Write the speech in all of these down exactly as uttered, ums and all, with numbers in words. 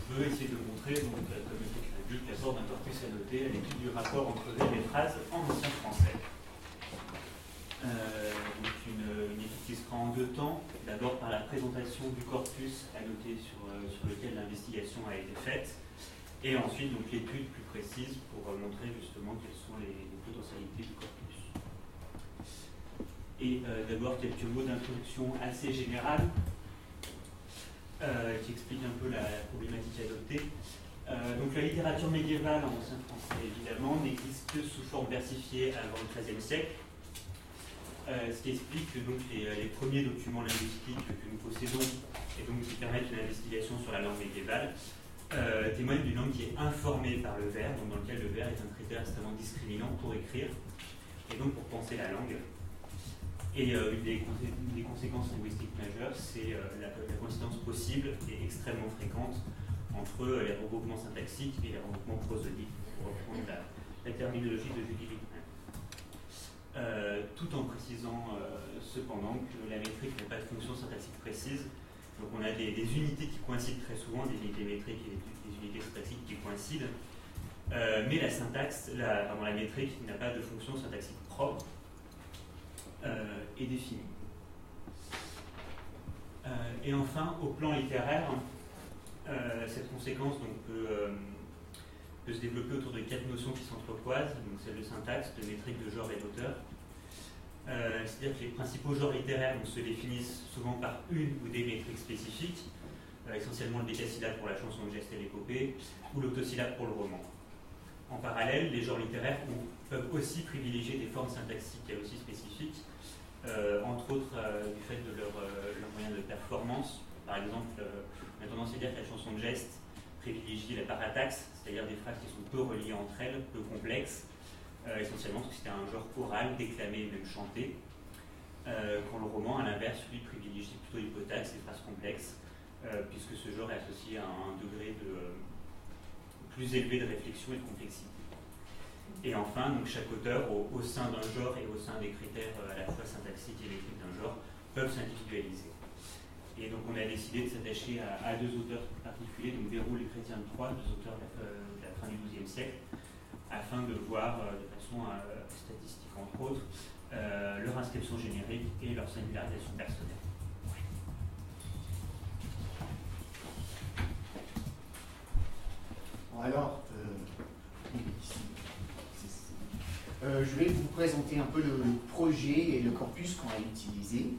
veut essayer de montrer, donc, comme écrit l'adulte, l'apport d'un corpus annoté à l'étude du rapport entre vers et phrases en ancien français. Euh, donc une, une étude qui se fera en deux temps, d'abord par la présentation du corpus annoté sur, euh, sur lequel l'investigation a été faite, et ensuite donc l'étude plus précise pour euh, montrer justement quelles sont les, les potentialités du corpus. Et euh, d'abord quelques mots d'introduction assez générales euh, qui expliquent un peu la, la problématique adoptée. Euh, donc la littérature médiévale en ancien français évidemment n'existe que sous forme versifiée avant le treizième siècle. Euh, ce qui explique que donc, les, les premiers documents linguistiques que nous possédons et donc qui permettent une investigation sur la langue médiévale euh, témoignent d'une langue qui est informée par le vers, donc dans lequel le vers est un critère extrêmement discriminant pour écrire et donc pour penser la langue. Et euh, une, des consé- une des conséquences linguistiques majeures, c'est euh, la, la coïncidence possible et extrêmement fréquente entre euh, les regroupements syntaxiques et les regroupements prosodiques, pour reprendre la, la terminologie de Julie Rickman. Euh, tout en précisant euh, cependant que la métrique n'a pas de fonction syntaxique précise. Donc on a des, des unités qui coïncident très souvent, des unités métriques et des, des unités syntaxiques qui coïncident, euh, mais la syntaxe, la, pardon, la métrique n'a pas de fonction syntaxique propre euh, et définie. Euh, et enfin, au plan littéraire, euh, cette conséquence donc, peut, euh, peut se développer autour de quatre notions qui s'entrecroisent, donc celle de syntaxe, de métrique, de genre et d'auteur. Euh, c'est-à-dire que les principaux genres littéraires donc, se définissent souvent par une ou des métriques spécifiques, euh, essentiellement le décasyllabe pour la chanson de geste et l'épopée, ou l'octosyllabe pour le roman. En parallèle, les genres littéraires ont, peuvent aussi privilégier des formes syntaxiques elles aussi spécifiques, euh, entre autres euh, du fait de leur, euh, leur moyen de performance. Par exemple, euh, on a tendance à dire que la chanson de geste privilégie la parataxe, c'est-à-dire des phrases qui sont peu reliées entre elles, peu complexes, euh, essentiellement parce que c'était un genre choral, déclamé, même chanté, euh, quand le roman, à l'inverse, lui, privilégie plutôt l'hypotaxe, les phrases complexes, euh, puisque ce genre est associé à un degré de, euh, plus élevé de réflexion et de complexité. Et enfin, donc, chaque auteur, au, au sein d'un genre et au sein des critères euh, à la fois syntaxiques et métriques d'un genre, peuvent s'individualiser. Et donc on a décidé de s'attacher à, à deux auteurs particuliers, donc Béroul et Chrétien de Troyes, deux auteurs de la, de la fin du douzième siècle, afin de voir euh, de façon euh, statistique entre autres euh, leur inscription générique et leur singularisation personnelle. Bon, alors, euh, ici, euh, je vais vous présenter un peu le projet et le corpus qu'on a utilisé.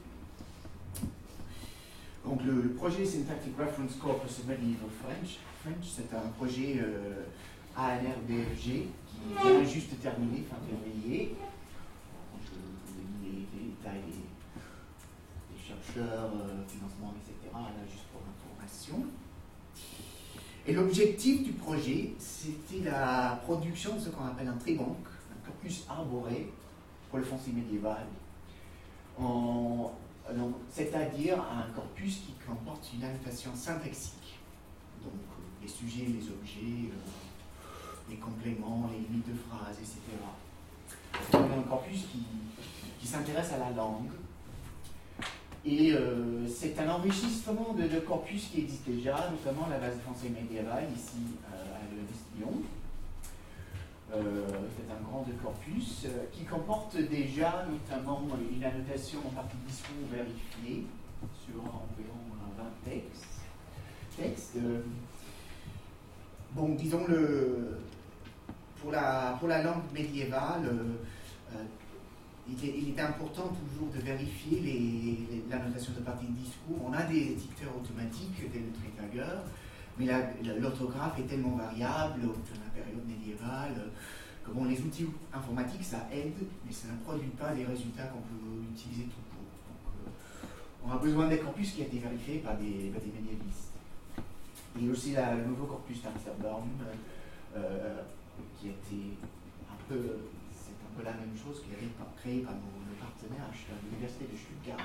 Donc le, le projet Syntactic Reference Corpus of Medieval French, French c'est un projet euh, A N R B F G qui vient juste de terminer fin février. Je vous ai mis les, les détails des, des chercheurs, euh, financement, et cetera, là juste pour information. Et l'objectif du projet, c'était la production de ce qu'on appelle un tribanque, un corpus arboré pour le français médiéval, en c'est-à-dire un corpus qui comporte une annotation syntaxique. Donc les sujets, les objets, euh, les compléments, les limites de phrases, et cetera. C'est un corpus qui, qui s'intéresse à la langue. Et euh, c'est un enrichissement de, de corpus qui existe déjà, notamment la base de français médiéval, ici euh, à l'E-Lyon. Euh, c'est un grand de corpus euh, qui comporte déjà notamment une annotation en partie discours vérifiée sur environ vingt textes. textes euh, bon, disons, le, pour, la, pour la langue médiévale, euh, euh, il, est, il est important toujours de vérifier les, les, l'annotation de partie de discours. On a des éditeurs automatiques, tel le Trafalgar, mais la, la, l'orthographe est tellement variable dans la période médiévale que bon, les outils informatiques, ça aide, mais ça ne produit pas les résultats qu'on peut utiliser tout court. Donc, euh, on a besoin des corpus qui ont été vérifiés par des, par des médiévistes. Il y a aussi la, le nouveau corpus d'Amsterdam, euh, qui a été un peu, c'est un peu la même chose, qui a été créé par nos, nos partenaires à l'université de Stuttgart.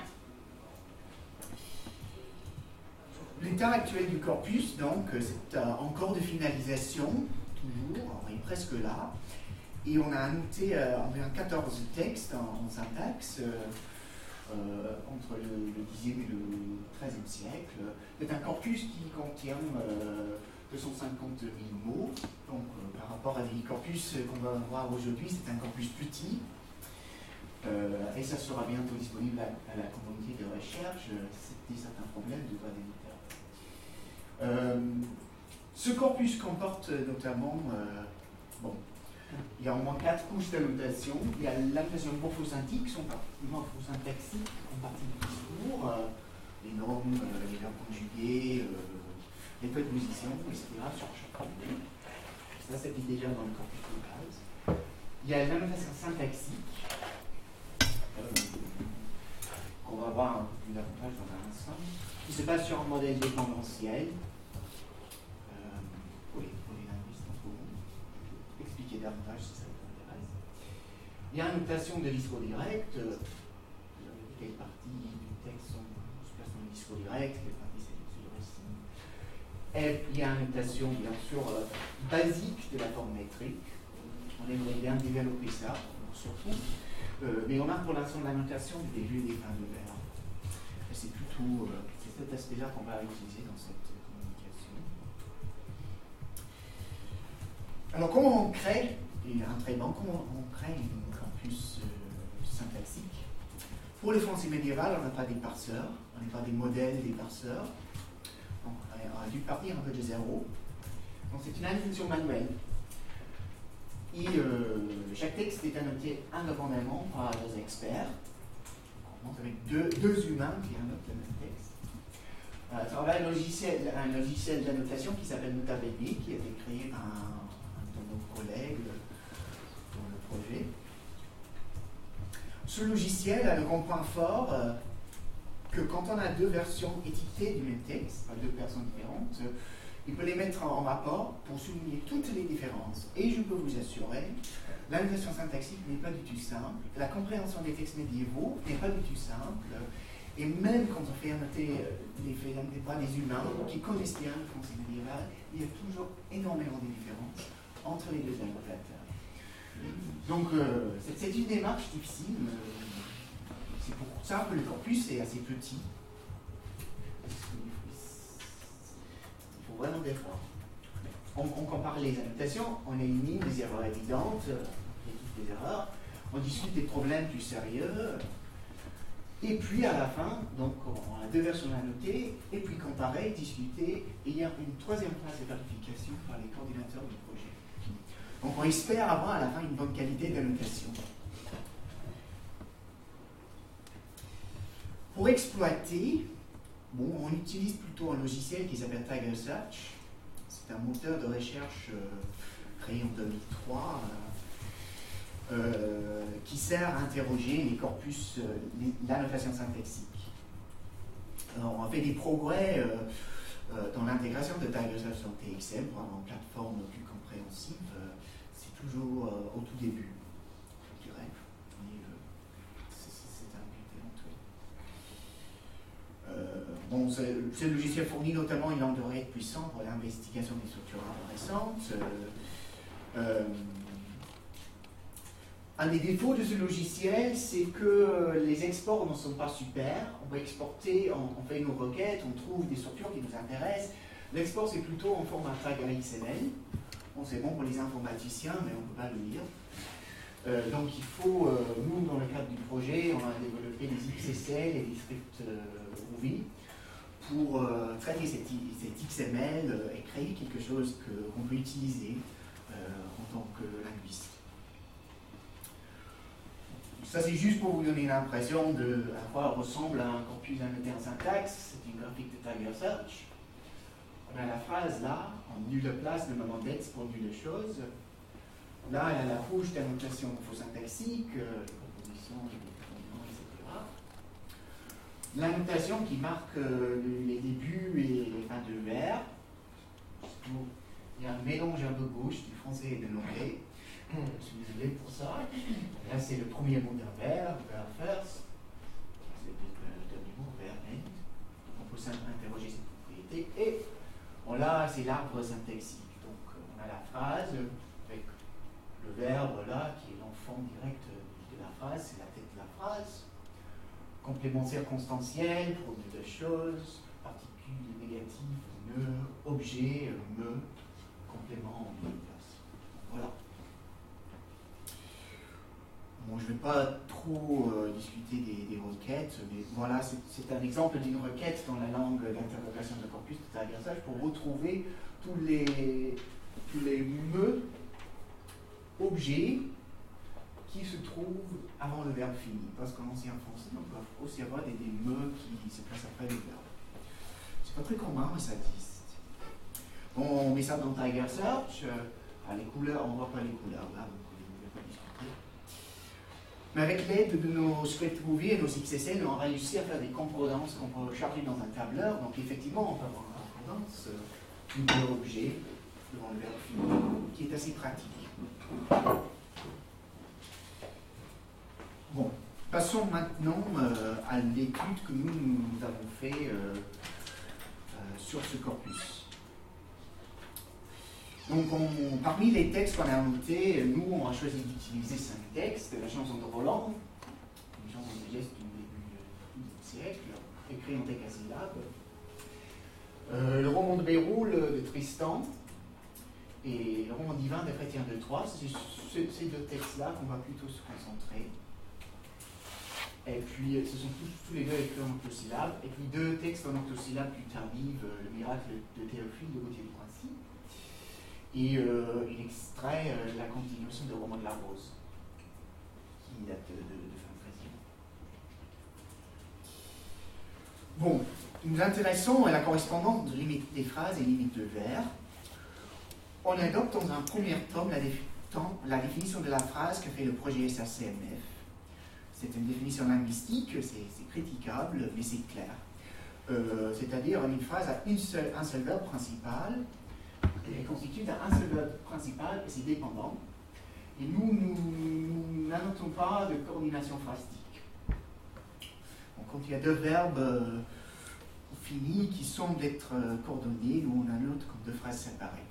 L'état actuel du corpus, donc, c'est euh, en cours de finalisation, toujours, on est presque là, et on a annoté euh, environ quatorze textes en, en syntaxe euh, euh, entre le, le dixième et le treizième siècle. C'est un corpus qui contient euh, deux cent cinquante mille mots. Donc, euh, par rapport à des corpus qu'on va voir aujourd'hui, c'est un corpus petit. Euh, et ça sera bientôt disponible à, à la communauté de recherche. C'était certains problèmes de droit d'éditeur. Euh, ce corpus comporte notamment, euh, bon, il y a au moins quatre couches d'annotation. Il y a l'annotation morphosyntaxique, son morphosyntaxique en partie du discours, euh, les normes, euh, les verbes conjugués, euh, les prépositions, et cetera sur chaque ligne. Ça, c'était déjà dans le corpus de base. Il y a l'annotation syntaxique, euh, qu'on va voir un peu plus davantage dans un instant, qui se base sur un modèle dépendentiel. Euh, pour, les, pour les linguistes, on peut expliquer davantage si ça vous intéresse. Il y a une notation de discours direct. Euh, quelle partie du texte sont, se place dans le discours direct, quelle partie c'est le récit. Et il y a une notation, bien sûr, euh, basique de la forme métrique. On aimerait bien développer ça, surtout. Euh, mais on a pour l'instant la notation du début et des fins de vers. C'est plutôt euh, c'est cet aspect-là qu'on va utiliser dans cette communication. Alors, comment on crée, et un très bon, comment on crée une corpus euh, syntaxique? Pour le français médiéval, on n'a pas des parseurs, on n'a pas des modèles des parseurs. Donc, on a dû partir un peu de zéro. Donc, c'est une annotation manuelle. Et euh, chaque texte est annoté indépendamment par des experts. On commence avec deux, deux humains qui annotent le même texte. Euh, ça va un logiciel, un logiciel d'annotation qui s'appelle NotaBaby, qui a été créé par un, un de nos collègues dans le projet. Ce logiciel a le grand point fort euh, que quand on a deux versions étiquetées du même texte, par deux personnes différentes, euh, il peut les mettre en rapport pour souligner toutes les différences. Et je peux vous assurer, l'annotation syntaxique n'est pas du tout simple, la compréhension des textes médiévaux n'est pas du tout simple, et même quand on fait annoter les faits par des humains qui connaissent bien le français médiéval, il y a toujours énormément de différences entre les deux annotateurs. Donc, euh, c'est une démarche difficile. C'est pour ça que le corpus est assez petit. Vraiment d'efforts. On, on compare les annotations, on élimine les erreurs évidentes, et toutes les erreurs, on discute des problèmes plus sérieux, et puis à la fin, donc on a deux versions annotées, et puis comparer, discuter, et il y a une troisième phase de vérification par les coordinateurs du projet. Donc on espère avoir à la fin une bonne qualité d'annotation. Pour exploiter, bon, on utilise plutôt un logiciel qui s'appelle Tiger Search. C'est un moteur de recherche euh, créé en deux mille trois euh, euh, qui sert à interroger les corpus, euh, l'annotation syntaxique. Alors, on a fait des progrès euh, euh, dans l'intégration de Tiger Search dans T X M pour avoir une plateforme plus compréhensive. Euh, c'est toujours euh, au tout début, je dirais. Mais, euh, c'est un Euh, bon, ce logiciel fournit notamment une langue de requête puissante pour l'investigation des structures récentes. Euh, euh, un des défauts de ce logiciel, c'est que les exports ne sont pas super. On peut exporter, on, on fait nos requêtes, on trouve des structures qui nous intéressent. L'export, c'est plutôt en format Tiger X M L. Bon, c'est bon pour les informaticiens, mais on ne peut pas le lire. Euh, donc il faut, euh, nous, dans le cadre du projet, on a développé des X S L et des scripts euh, Ruby pour euh, traiter cet, cet X M L euh, et créer quelque chose qu'on peut utiliser euh, en tant que linguiste. Ça, c'est juste pour vous donner l'impression de à quoi ressemble un corpus annoté en syntaxe. C'est une graphique de Tiger Search. On a la phrase là, en nulle place, le moment d'être pour nulle chose. Là, il y a la couche d'annotation morphosyntaxique, euh, les propositions, les pronoms, et cetera. L'annotation qui marque euh, les débuts et les fins de vers. Il y a un mélange un peu gauche du français et de l'anglais. Je suis désolé pour ça. Là, c'est le premier mot d'un vers, vers first. C'est le dernier mot, vers end. On peut interroger cette propriété. Et bon, là, c'est l'arbre syntaxique. Donc, on a la phrase avec le verbe là, qui est l'enfant direct de la phrase, c'est la tête de la phrase. Complément circonstanciel, pour deux choses, particules négatives, nœuds, objet. objet, euh, me, complément, en place. Voilà. Bon, je ne vais pas trop euh, discuter des, des requêtes, mais voilà, c'est un exemple d'une requête dans la langue d'interrogation de corpus de Tigersage pour retrouver tous les, tous les me objets qui se trouvent avant le verbe fini. Parce qu'en ancien français, on peut aussi avoir des, des me qui se placent après le verbe. C'est pas très commun, mais ça existe. Bon, on met ça dans Tigersage. Euh, ah, les couleurs, on ne voit pas les couleurs là. Mais avec l'aide de nos script movie et nos X S L, on a réussi à faire des concordances qu'on peut charger dans un tableur. Donc effectivement, on peut avoir une concordance du euh, objet devant le verbe fini, qui est assez pratique. Bon, passons maintenant euh, à l'étude que nous, nous avons fait euh, euh, sur ce corpus. Donc, on, parmi les textes qu'on a notés, nous, on a choisi d'utiliser cinq textes. La chanson de Roland, une chanson de geste du début du siècle, écrit en décasyllabes. Euh, le roman de Béroul de Tristan et le roman divin de Chrétien de Troyes. C'est ce, ces deux textes-là qu'on va plutôt se concentrer. Et puis, ce sont tous, tous les deux écrits en octosyllabes. Et puis, deux textes en octosyllabes plus tardives, le miracle de Théophile de Gauthier de Poissy. Et euh, il extrait euh, la continuation du roman de la Rose, qui date de, de, de fin treizième. Bon, nous nous intéressons à la correspondance de limite des phrases et limite de vers. On adopte dans un premier tome la, défi la définition de la phrase que fait le projet S A C M F. C'est une définition linguistique, c'est critiquable, mais c'est clair. Euh, C'est-à-dire une phrase a une seule, un seul verbe principal. Elle est constituée d'un seul verbe principal et c'est dépendant. Et nous, nous n'annotons pas de coordination phrastique. Donc, quand il y a deux verbes euh, finis qui semblent être euh, coordonnés, nous on annote comme deux phrases séparées.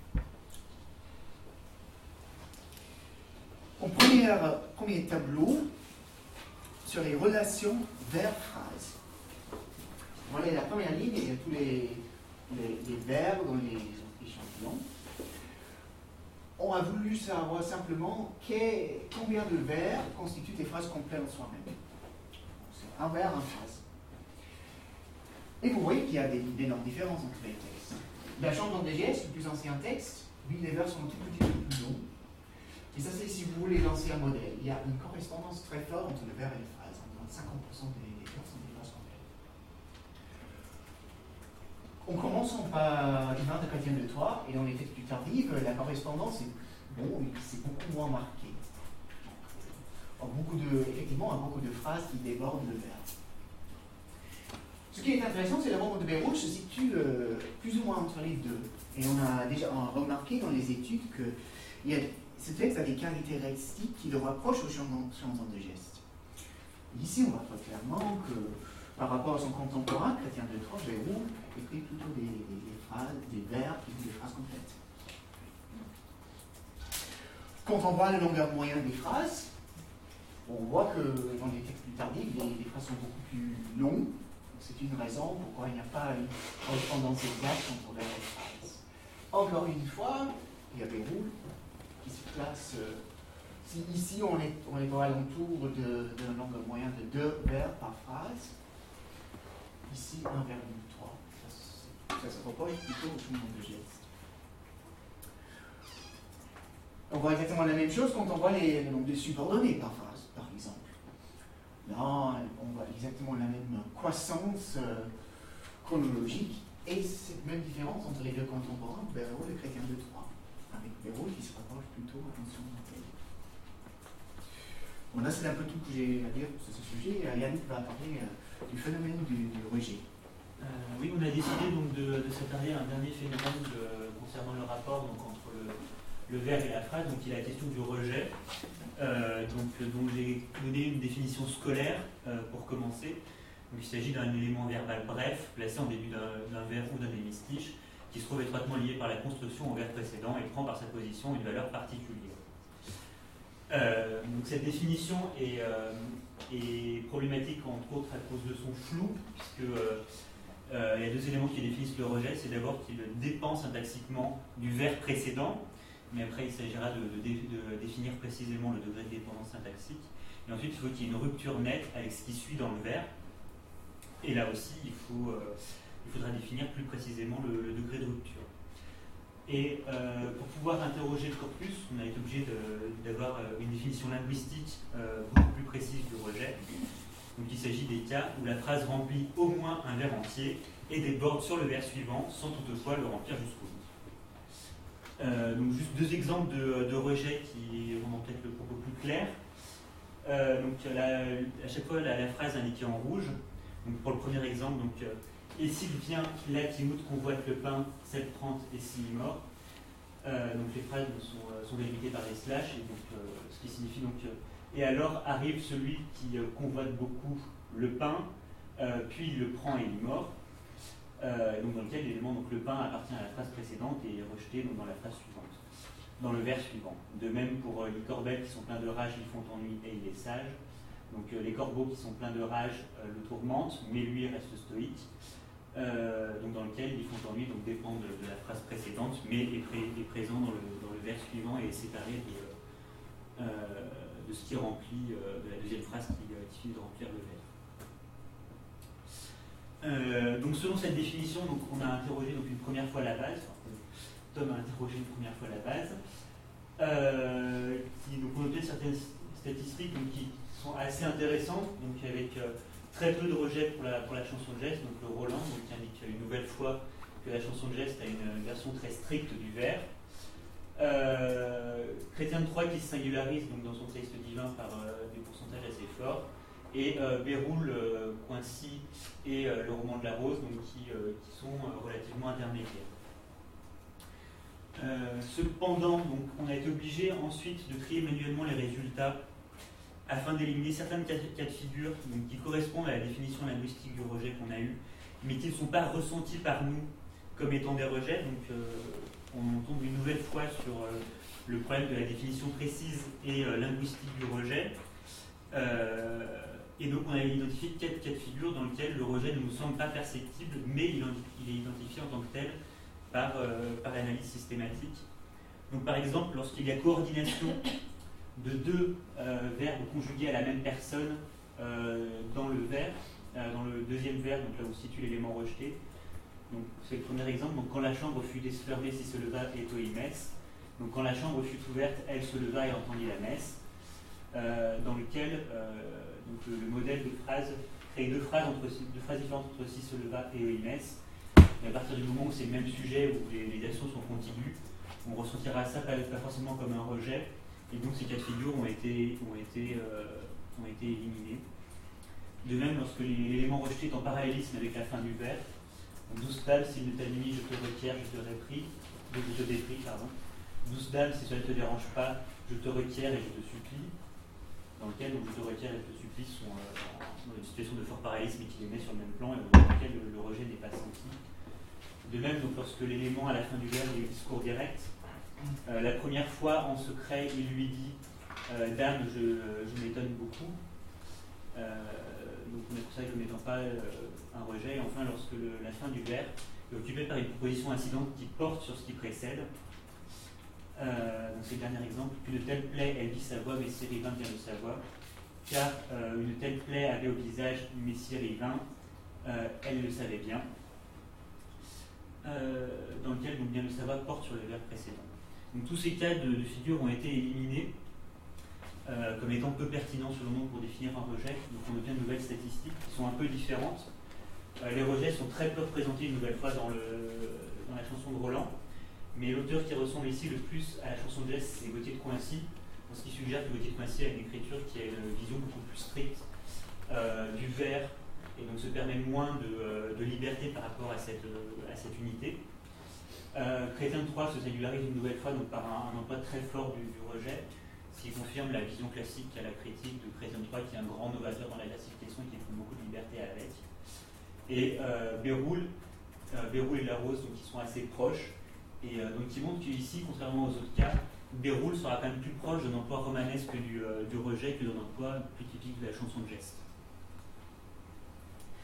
Au premier, premier tableau, sur les relations verbe-phrase. Voilà la première ligne, il y a tous les, les, les verbes dans les échantillons. On a voulu savoir simplement combien de verbes constituent des phrases complètes en soi-même. C'est un verbe, une phrase. Et vous voyez qu'il y a des d'énormes différences entre les textes. La chanson des gestes, le plus ancien texte, oui, les verbes sont un tout petit peu plus longs. Et ça, c'est si vous voulez lancer un modèle. Il y a une correspondance très forte entre le verbe et les phrases. Environ cinquante pour cent des, des verbes sont des phrases complètes. On commence par divin de Chrétien de Troyes, et dans les textes plus tardifs, la correspondance est, bon, c'est beaucoup moins marqué. Beaucoup de, effectivement, beaucoup de phrases qui débordent le verbe. Ce qui est intéressant, c'est que le roman de Béroul se situe euh, plus ou moins entre les deux. Et on a déjà on a remarqué dans les études que il y a, ce texte a des caractéristiques qui le rapprochent au chanson de geste. Ici, on voit très clairement que par rapport à son contemporain, Chrétien de Troyes, Béroul écrit plutôt des, des, des phrases, des verbes qui sont des phrases complètes. Quand on voit le longueur moyenne des phrases, on voit que dans les textes plus tardifs, les, les phrases sont beaucoup plus longues. C'est une raison pourquoi il n'y a pas une correspondance exacte entre verbe et phrase. Encore une fois, il y a Béroul qui se place. Euh, si ici on est, on est aux alentours d'un longueur moyen de deux verbes par phrase, ici un virgule trois. Ça, ça se rapproche plutôt au chanson de geste. On voit exactement la même chose quand on voit les, le nombre de subordonnés par phrase, par exemple. Là, on voit exactement la même croissance euh, chronologique et cette même différence entre les deux contemporains, Béroul et Chrétien de Troyes, avec Béroul qui se rapproche plutôt à l'attention mentale. Bon, là, c'est un peu tout que j'ai à dire sur ce sujet. Yannick va parler euh, du phénomène du, du rejet. Euh, oui, on a décidé donc de, de s'attarder à un dernier phénomène de, concernant le rapport donc, entre le, le verbe et la phrase, donc il est la question du rejet. Euh, donc, donc j'ai donné une définition scolaire euh, pour commencer. Donc, il s'agit d'un élément verbal bref, placé en début d'un verbe ou d'un hémistiche, qui se trouve étroitement lié par la construction au verbe précédent et prend par sa position une valeur particulière. Euh, donc, cette définition est, euh, est problématique entre autres à cause de son flou, puisque euh, Euh, il y a deux éléments qui définissent le rejet. C'est d'abord qu'il dépend syntaxiquement du vers précédent, mais après il s'agira de, de, de définir précisément le degré de dépendance syntaxique. Et ensuite, il faut qu'il y ait une rupture nette avec ce qui suit dans le vers. Et là aussi, il, faut, euh, il faudra définir plus précisément le, le degré de rupture. Et euh, pour pouvoir interroger le corpus, on a été obligé d'avoir une définition linguistique euh, beaucoup plus précise du rejet. Donc il s'agit des cas où la phrase remplit au moins un vers entier et déborde sur le vers suivant sans toutefois le remplir jusqu'au bout. Euh, donc juste deux exemples de, de rejet qui rendent peut-être le propos plus clair. Euh, donc la, à chaque fois la, la phrase indiquée en rouge. Donc pour le premier exemple, donc, euh, et s'il vient là qui moute convoite le pain, sept trente et s'il est mort. Euh, donc les phrases sont, sont délimitées par des slash, et donc, euh, ce qui signifie donc euh, et alors arrive celui qui euh, convoite beaucoup le pain, euh, puis il le prend et il est mort. Euh, donc dans lequel l'élément, donc le pain appartient à la phrase précédente et est rejeté donc, dans la phrase suivante, dans le vers suivant. De même pour euh, les corbeilles qui sont pleins de rage, ils font ennui et il est sage. Donc euh, les corbeaux qui sont pleins de rage euh, le tourmentent, mais lui reste stoïque. Euh, donc dans lequel ils font ennui, donc dépend de, de la phrase précédente, mais est, pré, est présent dans le, dans le vers suivant et est séparé de, euh, de ce qui remplit, euh, de la deuxième phrase qui, euh, qui finit de remplir le vers. Euh, donc selon cette définition, donc, on a interrogé donc, une première fois la base, enfin, Tom a interrogé une première fois la base, euh, qui, donc, on obtient certaines statistiques donc, qui sont assez intéressantes, donc avec euh, très peu de rejets pour la, pour la chanson de geste, donc le Roland, donc, qui indique une nouvelle fois que la chanson de geste a une version très stricte du vers. Euh, Chrétien de Troyes qui se singularise donc, dans son texte divin par euh, des pourcentages assez forts, et euh, Béroul, euh, Coincy et euh, le roman de la Rose, donc, qui, euh, qui sont euh, relativement intermédiaires. Euh, cependant, donc, on a été obligé ensuite de trier manuellement les résultats afin d'éliminer certains cas de figure donc, qui correspondent à la définition linguistique du rejet qu'on a eu, mais qui ne sont pas ressentis par nous comme étant des rejets. Donc, euh, on tombe une nouvelle fois sur euh, le problème de la définition précise et euh, linguistique du rejet. Euh, et donc, on a identifié quatre cas de figure dans lesquels le rejet ne nous semble pas perceptible, mais il, il est identifié en tant que tel par, euh, par l'analyse systématique. Donc, par exemple, lorsqu'il y a coordination de deux euh, verbes conjugués à la même personne euh, dans le vers, euh, dans le deuxième vers, donc là où se situe l'élément rejeté. Donc c'est le premier exemple. Donc quand la chambre fut fermée, si se leva et messe. Donc quand la chambre fut ouverte, elle se leva et entendit la messe. Euh, dans lequel euh, donc, le, le modèle de phrase crée deux phrases, entre, deux phrases différentes entre si se leva et messe. Et à partir du moment où c'est le même sujet, où les, les actions sont contiguës, on ressentira ça pas, pas forcément comme un rejet. Et donc ces cas de figure ont été, ont été, euh, ont été éliminés. De même, lorsque l'élément rejeté est en parallélisme avec la fin du vers, douze dames, s'il ne t'a nuit, je te requiers, je te déprie, je te déprie, pardon. douze dames, si cela ne te dérange pas, je te requiers et je te supplie. Dans lequel donc, je te requiers et je te supplie sont euh, dans une situation de fort parallélisme et qui les met sur le même plan et dans lequel le, le rejet n'est pas senti. De même, donc, lorsque l'élément à la fin du vers est discours direct, Euh, la première fois, en secret, il lui dit euh, « Dame, je, je m'étonne beaucoup euh, ». Donc on est considéré comme n'étant pas euh, un rejet. Et enfin, lorsque le, la fin du vers est occupée par une proposition incidente qui porte sur ce qui précède. Euh, donc c'est le dernier exemple. « Une telle plaie, elle vit sa voix, Messire Rivin vient de sa voix. Car euh, une telle plaie avait au visage du Messire Rivin, euh, elle le savait bien. Euh, dans lequel, donc, bien le savoir porte sur le vers précédent. » Donc, tous ces cas de, de figure ont été éliminés euh, comme étant peu pertinents selon nous pour définir un rejet. Donc on obtient de nouvelles statistiques qui sont un peu différentes. Euh, les rejets sont très peu représentés une nouvelle fois dans, le, dans la chanson de Roland, mais l'auteur qui ressemble ici le plus à la chanson de geste, c'est Gauthier de Coincy, ce qui suggère que Gauthier de Coincy a une écriture qui a une vision beaucoup plus stricte euh, du vers et donc se permet moins de, euh, de liberté par rapport à cette, euh, à cette unité. Euh, Chrétien de Troyes se singularise une nouvelle fois donc, par un, un emploi très fort du, du rejet, ce qui confirme la vision classique à la critique de Chrétien de Troyes, qui est un grand novateur dans la classification et qui prend beaucoup de liberté avec. Et euh, Béroul, euh, Béroul et Larose, donc, qui sont assez proches, et euh, donc qui montrent qu'ici, contrairement aux autres cas, Béroul sera quand même plus proche d'un emploi romanesque du, euh, du rejet que d'un emploi plus typique de la chanson de geste.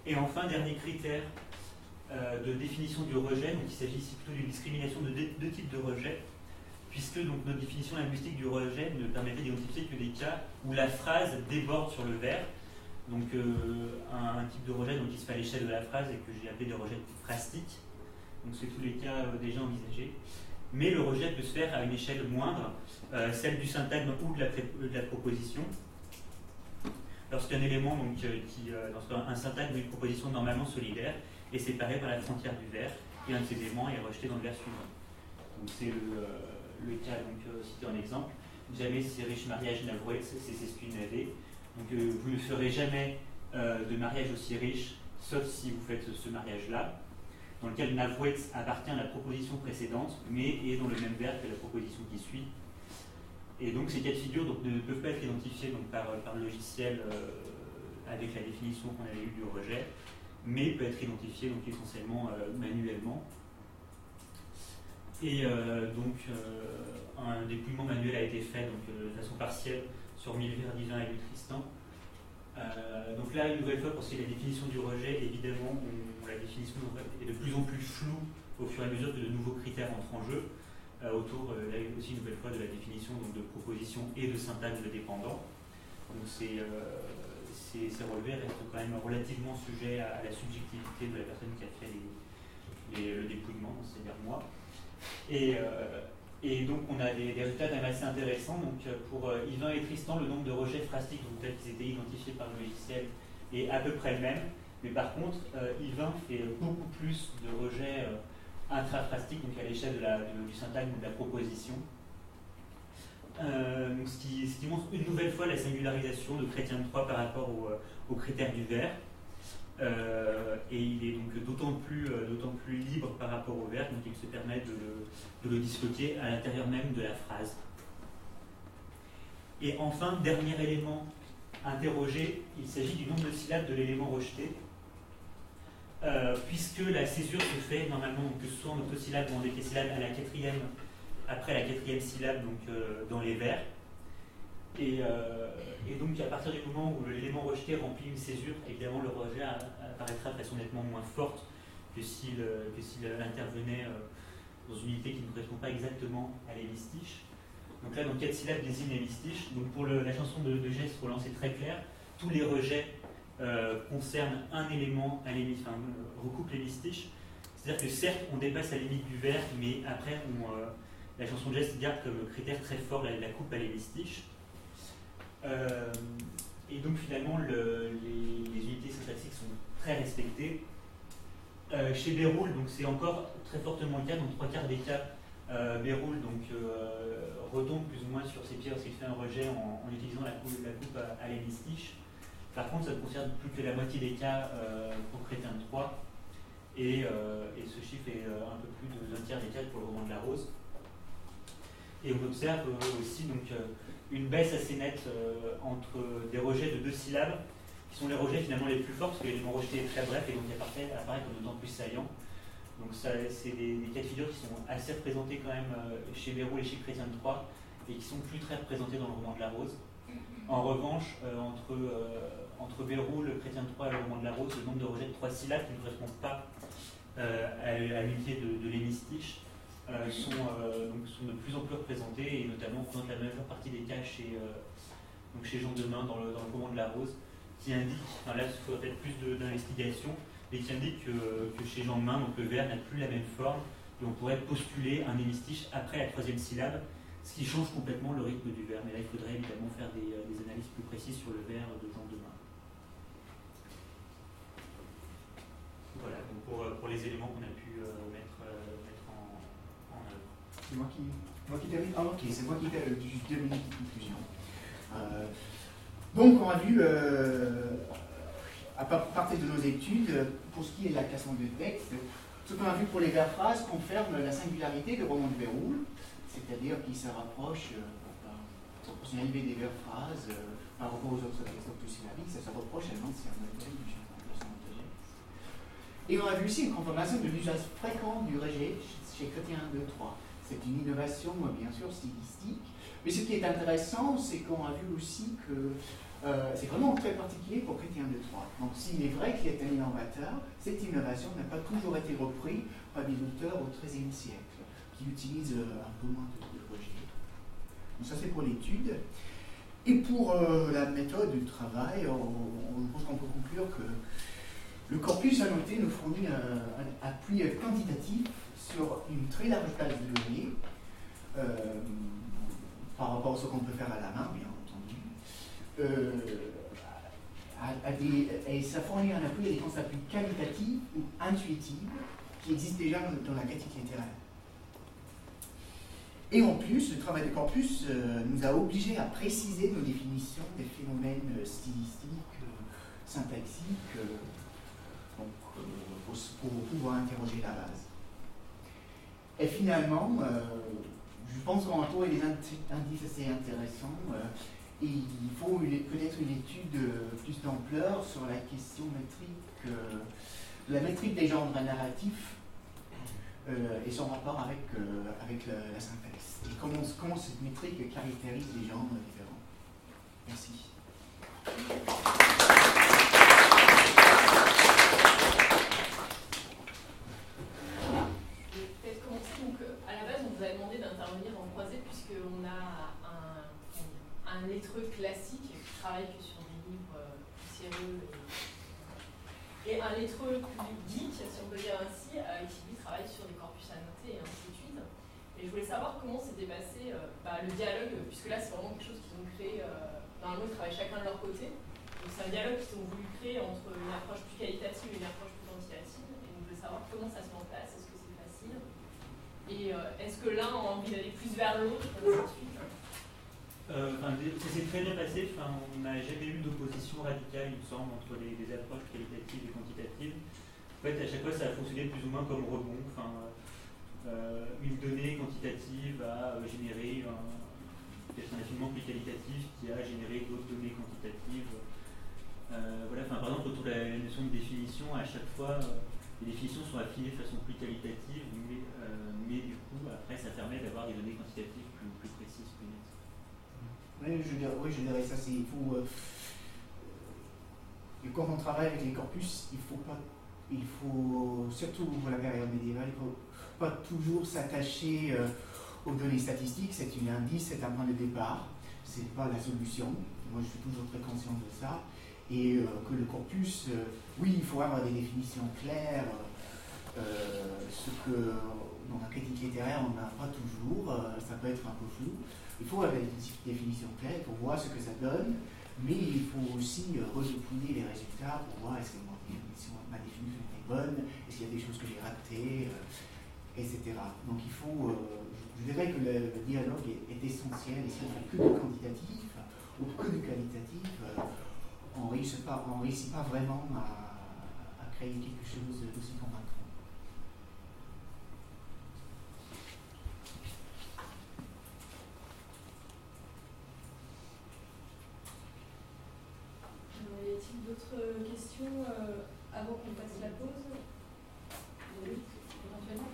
Et enfin, dernier critère euh, de définition du rejet, donc il s'agit ici plutôt d'une discrimination de deux, deux types de rejet, puisque donc, notre définition linguistique du rejet ne permettait d'identifier que des cas où la phrase déborde sur le vers. Donc euh, un, un type de rejet donc, qui se fait à l'échelle de la phrase et que j'ai appelé des rejets phrastiques. Donc c'est tous les cas euh, déjà envisagés. Mais le rejet peut se faire à une échelle moindre, euh, celle du syntagme ou de la, de la proposition. Lorsqu'un élément, donc, euh, qui, euh, lorsqu'un syntagme ou une proposition normalement solidaire est séparé par la frontière du vers, et un de ces éléments est rejeté dans le vers suivant. Donc c'est le, euh, le cas donc, euh, cité en exemple. Jamais ces riches mariages n'avoués, c'est ce qu'une avait. Donc euh, vous ne ferez jamais euh, de mariage aussi riche, sauf si vous faites ce mariage-là, dans lequel Navouet appartient à la proposition précédente, mais est dans le même verbe que la proposition qui suit. Et donc ces cas de figure donc, ne peuvent pas être identifiés donc, par, par le logiciel euh, avec la définition qu'on avait eue du rejet, mais peut être identifié donc, essentiellement euh, manuellement. Et euh, donc euh, un dépouillement manuel a été fait donc, euh, de façon partielle sur Milver, Divin et Tristan. Euh, donc là, une nouvelle fois, pour ce qui est de la définition du rejet, évidemment, on, la définition est de plus en plus floue au fur et à mesure que de nouveaux critères entrent en jeu, euh, autour, euh, là aussi, une nouvelle fois, de la définition donc, de proposition et de syntagme dépendant. Donc ces, euh, ces, ces relevés restent quand même relativement sujets à, à la subjectivité de la personne qui a fait les, les, le dépouillement, c'est-à-dire moi. Et, euh, et donc on a des, des résultats quand même assez intéressants. Donc pour euh, Yvain et Tristan, le nombre de rejets phrastiques donc tels qu'ils étaient identifiés par le logiciel est à peu près le même. Mais par contre, euh, Yvain fait beaucoup plus de rejets euh, intraphrastique, donc à l'échelle de la, de, du syntagme ou de la proposition. Euh, donc ce, qui, ce qui montre une nouvelle fois la singularisation de Chrétien de Troyes par rapport au, aux critères du vers. Euh, et il est donc d'autant plus, euh, d'autant plus libre par rapport au vers, donc il se permet de le, de le disloquer à l'intérieur même de la phrase. Et enfin, dernier élément interrogé, il s'agit du nombre de syllabes de l'élément rejeté. Euh, puisque la césure se fait normalement, donc, que ce soit en octosyllabe ou en décasyllabe, à la quatrième, après la quatrième syllabe donc, euh, dans les vers. Et, euh, et donc à partir du moment où l'élément rejeté remplit une césure, évidemment le rejet apparaîtra de façon nettement moins forte que s'il, que s'il intervenait euh, dans une unité qui ne correspond pas exactement à l'hémistiche. Donc là, dans quatre syllabes désigne l'hémistiche. Donc pour le, la chanson de, de Geste, Roland, c'est très clair. Tous les rejets Euh, concerne un élément, un limite, enfin, euh, recoupe l'hémistiche. C'est-à-dire que certes, on dépasse la limite du vers, mais après, on, euh, la chanson de Geste garde comme critère très fort la, la coupe à l'hémistiche. Euh, et donc finalement, le, les, les unités syntaxiques sont très respectées. Euh, chez Béroul, donc c'est encore très fortement le cas, dans trois quarts des cas, euh, Béroul donc, euh, retombe plus ou moins sur ses pieds lorsqu'il fait un rejet en, en utilisant la coupe, la coupe à, à l'hémistiche. Par contre, ça ne concerne plus que la moitié des cas euh, pour Chrétien de Troyes, et, euh, et ce chiffre est euh, un peu plus d'un tiers des cas pour le roman de la Rose. Et on observe euh, aussi donc, euh, une baisse assez nette euh, entre des rejets de deux syllabes, qui sont les rejets finalement les plus forts, parce que l'élément rejeté est très bref et donc il apparaît, apparaît comme d'autant plus saillant. Donc ça, c'est des, des cas de figure qui sont assez représentés quand même euh, chez Béroul et chez Chrétien de Troyes, et qui sont plus très représentés dans le roman de la Rose. En revanche, euh, entre, euh, entre Béroul, le Chrétien de Troyes et le roman de la Rose, le nombre de rejets de trois syllabes qui ne correspondent pas euh, à, à l'unité de, de l'hémistiche euh, sont, euh, donc, sont de plus en plus représentés, et notamment représentent la majeure partie des cas chez, euh, donc chez Jean Demain dans le, dans le roman de la Rose, qui indique, enfin là il faudrait peut-être plus de, d'investigation, mais qui indique que, que chez Jean Demain, donc le vers n'a plus la même forme, et on pourrait postuler un hémistiche après la troisième syllabe, ce qui change complètement le rythme du vers. Mais là, il faudrait évidemment faire des, des analyses plus précises sur le vers de Jean Demain. Voilà, donc pour, pour les éléments qu'on a pu euh, mettre, euh, mettre en, en œuvre. C'est moi qui, moi qui termine. Ah, ok, c'est moi qui termine. Juste deux minutes de conclusion. Euh, donc, on a vu, euh, à partir de nos études, pour ce qui est de la classement de texte, ce qu'on a vu pour les vers phrases confirme la singularité du roman de Béroul, c'est-à-dire qu'il se rapproche euh, par proportionnalité des verbes phrases euh, par rapport aux autres textes octosyllabiques, ça se rapproche à l'ancien modèle du remplacement de Geste. Et on a vu aussi une confirmation de l'usage fréquent du rejet chez Chrétien de Troyes. C'est une innovation, bien sûr, stylistique. Mais ce qui est intéressant, c'est qu'on a vu aussi que Euh, c'est vraiment très particulier pour Chrétien de Troyes. Donc s'il est vrai qu'il est un innovateur, cette innovation n'a pas toujours été reprise par des auteurs au treizième siècle, qui utilisent euh, un peu moins de, de rejet. Donc ça c'est pour l'étude. Et pour euh, la méthode du travail, on, on pense qu'on peut conclure que le corpus annoté nous fournit un, un appui quantitatif sur une très large base de données, euh, par rapport à ce qu'on peut faire à la main, bien entendu. Euh, à, à des, et ça fournit un appui à des concepts plus qualitatifs ou intuitifs qui existent déjà dans, dans la critique littéraire. Et en plus, le travail de corpus euh, nous a obligés à préciser nos définitions des phénomènes euh, stylistiques, euh, syntaxiques, euh, donc, euh, pour, pour pouvoir interroger la base. Et finalement, euh, je pense qu'on a trouvé des indices assez intéressants. Euh, et il faut peut-être une étude euh, plus d'ampleur sur la question métrique, euh, la métrique des genres narratifs euh, et son rapport avec, euh, avec la, la syntaxe. Et comment, comment cette métrique caractérise les genres différents. Merci. Un lettreux classique qui travaille que sur des livres poussiéreux et, et un lettreux plus geek, si on peut dire ainsi, euh, qui lui travaille sur des corpus annotés et ainsi de suite. Et je voulais savoir comment s'était passé euh, bah, le dialogue, puisque là c'est vraiment quelque chose qu'ils ont créé, euh, normalement ils travaillent chacun de leur côté. Donc c'est un dialogue qu'ils ont voulu créer entre une approche plus qualitative et une approche plus quantitative. Et donc je voulais savoir comment ça se met en place, est-ce que c'est facile et euh, est-ce que l'un a envie d'aller plus vers l'autre et ainsi de suite. Euh, ça s'est très bien passé, enfin, on n'a jamais eu d'opposition radicale, il me semble, entre les, les approches qualitatives et quantitatives. En fait, à chaque fois, ça a fonctionné plus ou moins comme rebond. Enfin, euh, une donnée quantitative a généré un, peut-être un affinement plus qualitatif qui a généré d'autres données quantitatives. Euh, voilà, enfin, par exemple, autour de la notion de définition, à chaque fois, euh, les définitions sont affinées de façon plus qualitative, mais, euh, mais du coup, après, ça permet d'avoir des données quantitatives plus, plus précises, plus nettes. Oui, je dirais, oui, je dirais ça, c'est, il faut, euh, et quand on travaille avec les corpus, il faut pas, il faut, surtout pour la période médiévale, il ne faut pas toujours s'attacher euh, aux données statistiques, c'est un indice, c'est un point de départ, c'est pas la solution, moi je suis toujours très conscient de ça, et euh, que le corpus, euh, oui, il faut avoir des définitions claires, euh, ce que dans la critique littéraire on n'a pas toujours, euh, ça peut être un peu flou. Il faut avoir des définitions claires pour voir ce que ça donne, mais il faut aussi euh, redépouiller les résultats pour voir est-ce que ma définition, ma définition est bonne, est-ce qu'il y a des choses que j'ai ratées, euh, et cetera. Donc il faut, euh, je dirais que le, le dialogue est, est essentiel, et si on fait que du quantitatif ou que du qualitatif, euh, on ne réussit pas, on réussit pas vraiment à, à créer quelque chose d'aussi convaincant. Y a-t-il d'autres questions euh, avant qu'on passe la pause? Oui, éventuellement.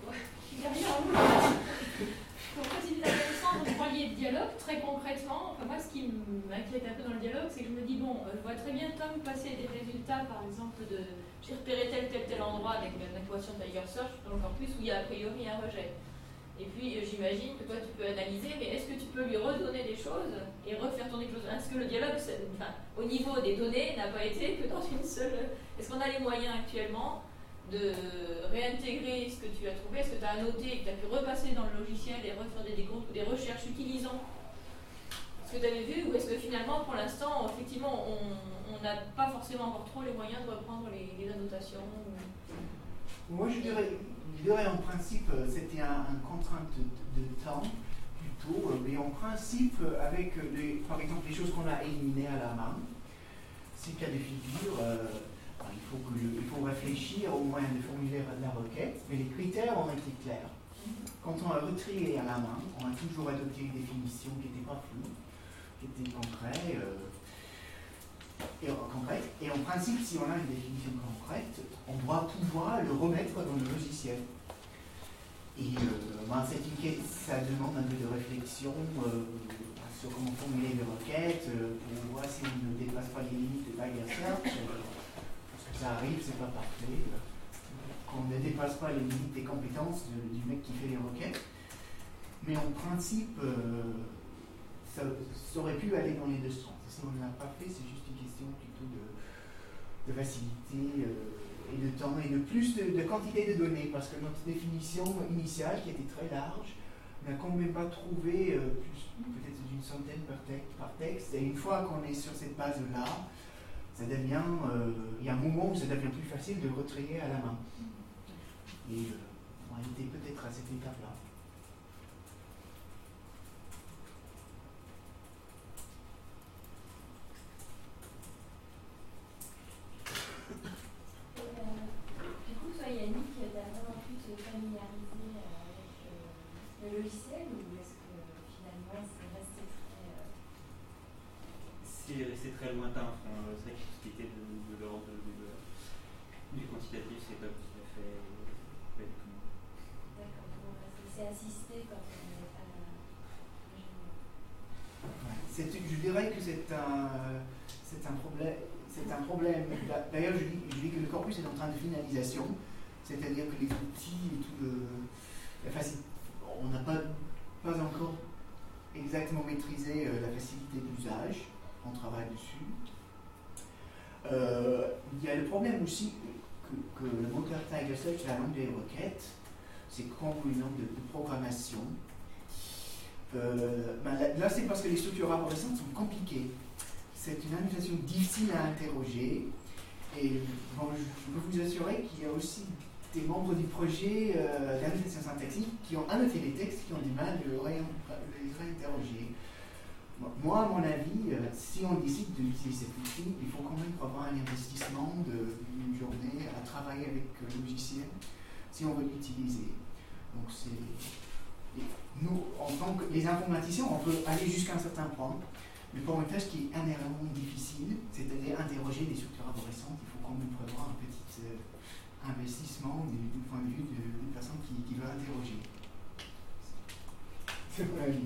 Pour faciliter la connaissance, vous parliez de dialogue, très concrètement. Enfin, moi, ce qui m'inquiète un peu dans le dialogue, c'est que je me dis, bon, je vois très bien Tom passer des résultats, par exemple, de j'ai repéré tel, tel, tel endroit avec une équation de Tiger Search dans le corpus où il y a a priori un rejet. Et puis, j'imagine que toi, tu peux analyser, mais est-ce que tu peux lui redonner des choses et refaire tourner quelque chose? Est-ce que le dialogue, enfin, au niveau des données, n'a pas été que dans une seule... Est-ce qu'on a les moyens actuellement de réintégrer ce que tu as trouvé? Est-ce que tu as annoté, que tu as pu repasser dans le logiciel et refaire des décomptes ou des recherches utilisant ce que tu avais vu? Ou est-ce que finalement, pour l'instant, effectivement, on n'a pas forcément encore trop les moyens de reprendre les, les annotations ou... Moi, je dirais... Je dirais en principe, c'était un, un contrainte de, de temps plutôt, mais en principe, avec les, par exemple les choses qu'on a éliminées à la main, ces cas de figure, euh, il, faut que le, il faut réfléchir au moyen de formuler la requête, mais les critères ont été clairs. Quand on a retrié à la main, on a toujours adopté une définition qui n'était pas floue, qui était concrète. Euh, Et en, concrète, et en principe, si on a une définition concrète, on doit pouvoir le remettre dans le logiciel. Et euh, ben, c'est une, ça demande un peu de réflexion euh, sur comment formuler des requêtes, euh, pour voir si on ne dépasse pas les limites de Tiger Search. Euh, parce que ça arrive, c'est pas parfait. Euh, qu'on ne dépasse pas les limites des compétences de, du mec qui fait les requêtes. Mais en principe, euh, ça, ça aurait pu aller dans les deux sens. Si on ne l'a pas fait, c'est juste une question plutôt de, de facilité euh, et de temps et de plus de, de quantité de données, parce que notre définition initiale, qui était très large, n'a quand même pas trouvé euh, plus peut-être d'une centaine par, te par texte. Et une fois qu'on est sur cette base-là, ça devient, euh, il y a un moment où ça devient plus facile de le retraiter à la main. Et euh, on était peut-être à cette étape-là. Du coup, toi, Yannick, tu as vraiment pu te familiariser avec euh, le logiciel, ou est-ce que finalement c'est resté très. Euh... C'est resté très lointain. Enfin, c'est vrai que ce qui était de, de l'ordre de, de, du quantitatif, c'est pas tout à fait. Pas du tout. D'accord, bon, c'est assisté quand on est à la. Je dirais que c'est un, c'est un problème. C'est un problème. D'ailleurs, je, je dis que le corpus est en train de finalisation, c'est-à-dire que les outils et tout le. La facilité, on n'a pas, pas encore exactement maîtrisé euh, la facilité d'usage. On travaille dessus. Euh, il y a le problème aussi que, que le moteur Tiger Search, la langue des requêtes, c'est comme une langue de, de programmation. Euh, ben là, là c'est parce que les structures arborescentes sont compliquées. C'est une annotation difficile à interroger. Et bon, je, je peux vous assurer qu'il y a aussi des membres du projet euh, d'annotation syntaxique qui ont annoté les textes, qui ont du mal de les réinterroger. Moi, à mon avis, euh, si on décide d'utiliser cet outil, il faut quand même avoir un investissement d'une journée à travailler avec le logiciel si on veut l'utiliser. Donc, c'est. Nous, en tant que les informaticiens, on peut aller jusqu'à un certain point. Mais pour une tâche qui est inhéremment difficile, c'est-à-dire interroger des structures arborescentes, il faut quand même prévoir un petit euh, investissement du, du point de vue d'une personne qui, qui veut interroger. C'est mon avis.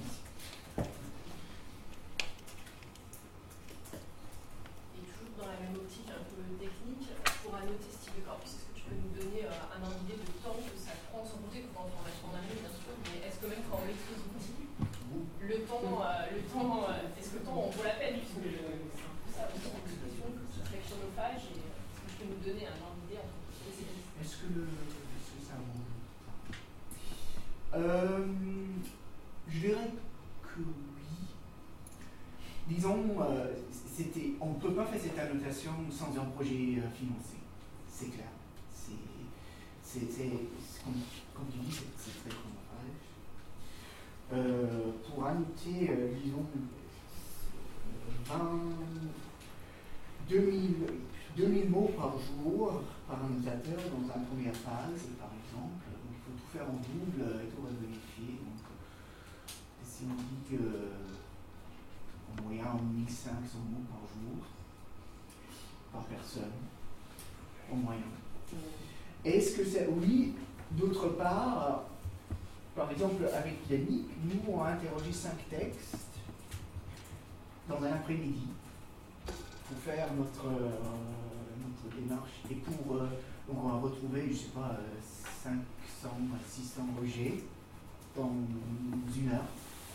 Et toujours dans la même optique un peu technique, pour annoter ce type de corpus, est-ce que tu peux nous donner euh, un ordre d'idée de temps que ça prend, sans compter que quand on va en amont, bien sûr, mais est-ce que même quand on maîtrise l'outil, le temps, euh, le temps euh, est-ce que le temps en vaut la peine, puisque c'est un peu ça aussi en discussion, c'est très chronophage, et est-ce que tu peux nous donner un ordre d'idée entre spécialistes? Est-ce que le est-ce que ça vaut euh, je dirais que oui. Disons, euh, c'était, on ne peut pas faire cette annotation sans un projet euh, financé, c'est clair. C'est, c'est, c'est, comme, comme tu dis, c'est, c'est très chronophage. Euh, pour annoter, euh, disons, deux mille mots par jour par annotateur dans une première phase, par exemple. Donc, il faut tout faire en double et tout vérifier. Donc, si on dit que en moyenne mille cinq cents mots par jour, par personne, en moyenne. Est-ce que c'est. Oui, d'autre part. Par exemple, avec Yannick, nous, on a interrogé cinq textes dans un après-midi pour faire notre, euh, notre démarche. Et pour, euh, donc on a retrouvé, je ne sais pas, cinq cents à six cents rejets dans une heure.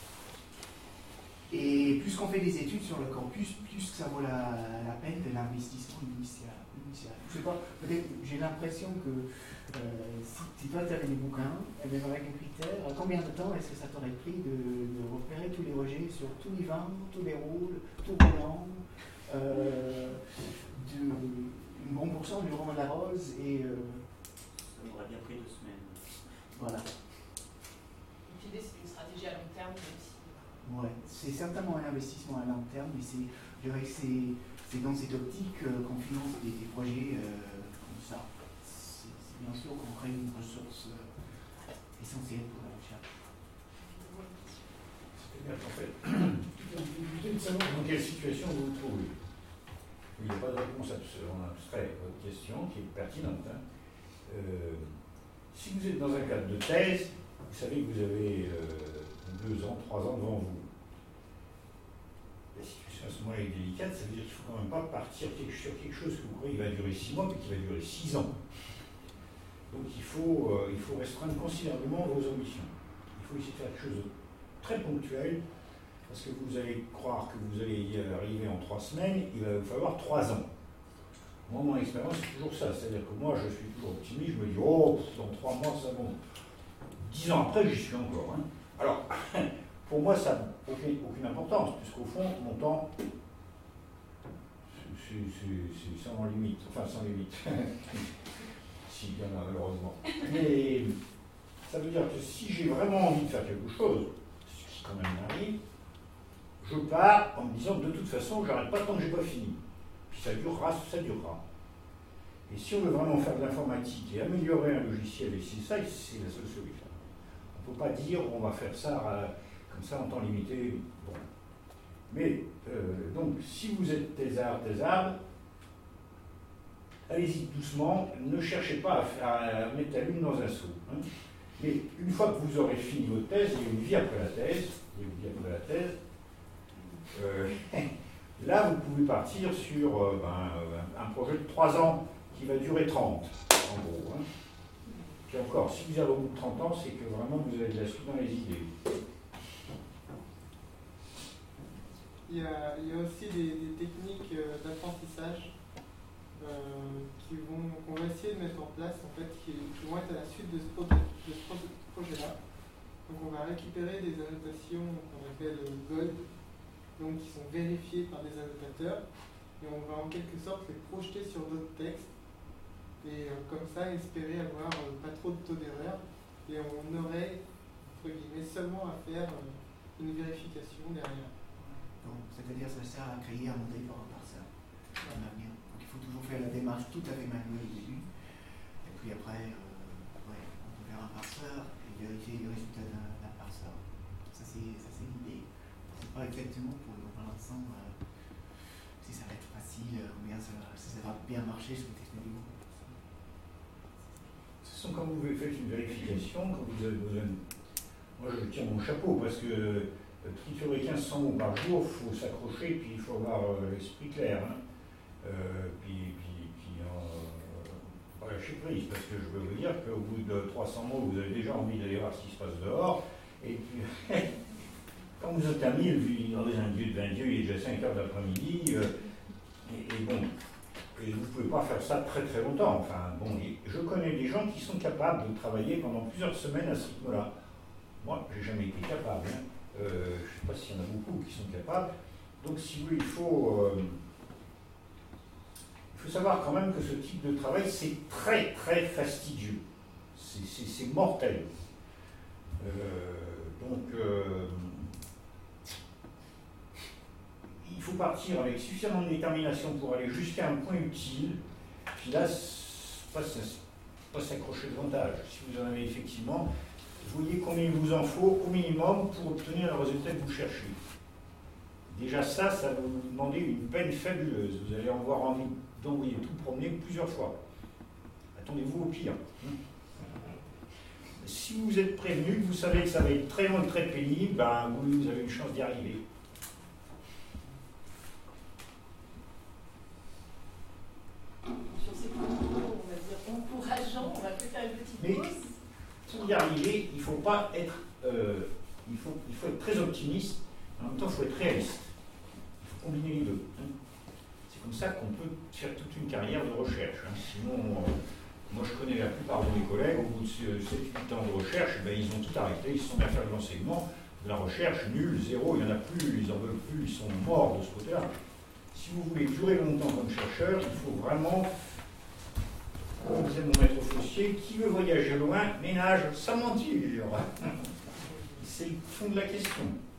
Et plus qu'on fait des études sur le campus, plus ça vaut la, la peine de l'investissement initial. initial. Je sais pas, peut-être, j'ai l'impression que Euh, si, si toi tu avais des bouquins, avec un critère, combien de temps est-ce que ça t'aurait pris de, de repérer tous les rejets sur tous les vins, tous les rôles, tous les noms, euh, un bon pourcent du roman de la rose et. Euh, ça m'aurait bien pris deux semaines. Voilà. Donc l'idée c'est une stratégie à long terme, même si. Ouais, c'est certainement un investissement à long terme, mais c'est, je dirais que c'est, c'est dans cette optique euh, qu'on finance des, des projets euh, comme ça. Bien sûr qu'on crée une ressource euh, essentielle pour la recherche. C'est-à-dire qu'en fait, l'idée de savoir dans quelle situation vous vous trouvez. Il n'y a pas de réponse en abstrait à votre question qui est pertinente. Hein. Euh, si vous êtes dans un cadre de thèse, vous savez que vous avez euh, deux ans, trois ans devant vous. La situation à ce moment-là est délicate, ça veut dire qu'il ne faut quand même pas partir sur quelque chose que vous croyez qui va durer six mois, mais qui va durer six ans. Donc il faut, euh, il faut restreindre considérablement vos ambitions. Il faut essayer de faire quelque chose de très ponctuel, parce que vous allez croire que vous allez y arriver en trois semaines, il va vous falloir trois ans. Moi, mon expérience, c'est toujours ça. C'est-à-dire que moi, je suis toujours optimiste, je me dis, oh, dans trois mois, ça va. Dix ans après, j'y suis encore. Hein. Alors, pour moi, ça n'a aucune, aucune importance, puisqu'au fond, mon temps, c'est sans limite. Enfin, sans limite. Si, bien malheureusement. Mais ça veut dire que si j'ai vraiment envie de faire quelque chose, ce qui quand même m'arrive, je pars en me disant que de toute façon, j'arrête pas tant que j'ai pas fini. Puis ça durera, ça durera. Et si on veut vraiment faire de l'informatique et améliorer un logiciel, et c'est ça, c'est la seule solution. On ne peut pas dire on va faire ça euh, comme ça en temps limité. Bon. Mais, euh, donc, si vous êtes thésard, thésarde, allez-y doucement, ne cherchez pas à, faire, à mettre la lune dans un seau. Hein. Mais une fois que vous aurez fini votre thèse, il y a une vie après la thèse, il y a une vie après la thèse, euh, là vous pouvez partir sur euh, ben, un projet de trois ans qui va durer trente, en gros. Hein. Puis encore, si vous avez au bout de trente ans, c'est que vraiment vous avez de la suite dans les idées. Il y a, il y a aussi des, des techniques d'apprentissage euh, qui vont, qu'on va essayer de mettre en place, en fait, qui, qui vont être à la suite de ce, projet, de ce projet-là. Donc on va récupérer des annotations qu'on appelle gold, donc qui sont vérifiées par des annotateurs, et on va en quelque sorte les projeter sur d'autres textes, et euh, comme ça espérer avoir euh, pas trop de taux d'erreur, et on aurait, entre guillemets, seulement à faire euh, une vérification derrière. C'est-à-dire que ça sert à créer un modèle par rapport à ça, en avenir. Donc il faut toujours faire la démarche tout à fait manuelle au début, et puis après, euh, ouais, on peut faire un parseur et vérifier les résultats d'un parseur. Ça c'est l'idée. C'est pas exactement pour, pour l'instant euh, si ça va être facile, ou bien ça, si ça va bien marcher sur le texte vidéo. Ce sont quand vous faites une vérification, quand vous avez besoin de... Moi je tiens mon chapeau parce que triturer quinze cents mots par jour, il faut s'accrocher, puis il faut avoir euh, l'esprit clair. Hein. Euh, puis, puis, puis euh, pas lâcher prise, parce que je veux vous dire qu'au bout de trois cents mots, vous avez déjà envie d'aller voir ce qui se passe dehors. Et puis, quand vous êtes à mille, vous avez un dieu de vingt dieux, il est déjà cinq heures d'après-midi. Euh, et, et bon, et vous ne pouvez pas faire ça très très longtemps. Enfin, bon, je connais des gens qui sont capables de travailler pendant plusieurs semaines à ce rythme-là. Moi, j'ai jamais été capable. Hein. Euh, je ne sais pas s'il y en a beaucoup qui sont capables. Donc, si vous voulez, il faut, euh, il faut savoir quand même que ce type de travail, c'est très, très fastidieux. C'est mortel. Euh, donc, euh, il faut partir avec suffisamment de détermination pour aller jusqu'à un point utile. Puis là, pas, pas s'accrocher davantage. Si vous en avez effectivement... Vous voyez combien il vous en faut au minimum pour obtenir le résultat que vous cherchez. Déjà ça, ça va vous demander une peine fabuleuse. Vous allez avoir envie d'envoyer tout promener plusieurs fois. Attendez-vous au pire. Si vous êtes prévenu, que vous savez que ça va être très long et très pénible, ben, vous avez une chance d'y arriver. Sur ces propos, on va dire encourageants, on va peut-être faire une petite pause. Pour y arriver, il ne faut pas être, euh, il faut, il faut être très optimiste, en même temps il faut être réaliste. Il faut combiner les deux. Hein. C'est comme ça qu'on peut faire toute une carrière de recherche. Hein. Sinon, euh, moi je connais la plupart de mes collègues, au bout de sept huit ans de recherche, ben, ils ont tout arrêté, ils se sont bien fait de l'enseignement, de la recherche, nul, zéro, il n'y en a plus, ils n'en veulent plus, ils sont morts de ce côté-là. Si vous voulez durer longtemps comme chercheur, il faut vraiment... Comme disait mon maître Fossier, qui veut voyager loin, ménage sa monture. C'est le fond de la question.